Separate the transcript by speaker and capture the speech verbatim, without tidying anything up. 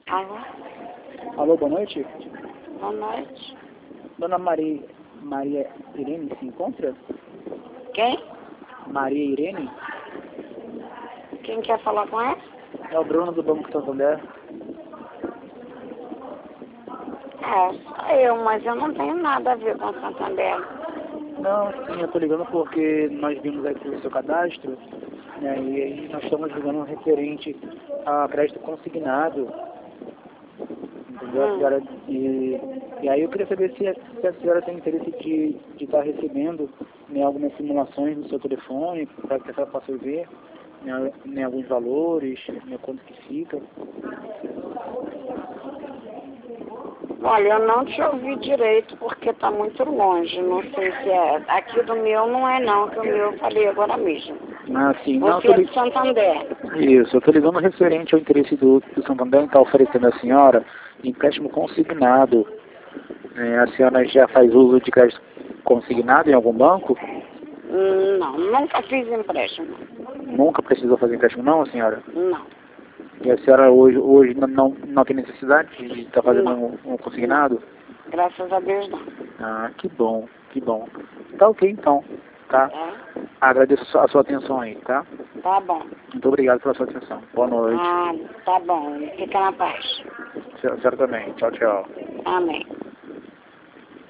Speaker 1: Alô?
Speaker 2: Alô, boa noite.
Speaker 1: Boa noite.
Speaker 2: Dona Maria, Maria Irene se encontra?
Speaker 1: Quem?
Speaker 2: Maria Irene?
Speaker 1: Quem quer falar com ela?
Speaker 2: É o Bruno do Banco Santander.
Speaker 1: É, só eu, mas eu não tenho nada a ver com o Santander.
Speaker 2: Não, sim, eu tô ligando porque nós vimos aqui o seu cadastro, né, e aí nós estamos ligando referente a crédito consignado, entendeu? A
Speaker 1: Hum.
Speaker 2: senhora, e, e aí eu queria saber se a, se a senhora tem interesse de de estar recebendo, né, algumas simulações no seu telefone, para que a senhora possa ver, né, né, alguns valores, né, quanto que fica.
Speaker 1: Olha, eu não te ouvi direito porque tá muito longe. Não sei se é. Aqui do meu não é não, que o meu eu falei agora mesmo.
Speaker 2: Ah, sim, não,
Speaker 1: Você
Speaker 2: tô
Speaker 1: é
Speaker 2: li...
Speaker 1: de Santander.
Speaker 2: Isso, eu estou ligando referente ao interesse do, do Santander em estar oferecendo à senhora empréstimo consignado. É, a senhora já faz uso de crédito consignado em algum banco?
Speaker 1: Hum, Não, nunca fiz empréstimo.
Speaker 2: Nunca precisou fazer empréstimo não, senhora?
Speaker 1: Não,
Speaker 2: E a senhora hoje, hoje não, não, não tem necessidade de estar fazendo
Speaker 1: não,
Speaker 2: um, um
Speaker 1: não.
Speaker 2: consignado?
Speaker 1: Graças a Deus não.
Speaker 2: Ah, que bom, que bom. Tá ok então, tá?
Speaker 1: É?
Speaker 2: Agradeço a sua a sua atenção aí, tá?
Speaker 1: Tá bom.
Speaker 2: Muito obrigado pela sua atenção. Boa noite.
Speaker 1: Ah, tá bom. Fica na paz.
Speaker 2: A senhora também. Tchau, tchau.
Speaker 1: Amém.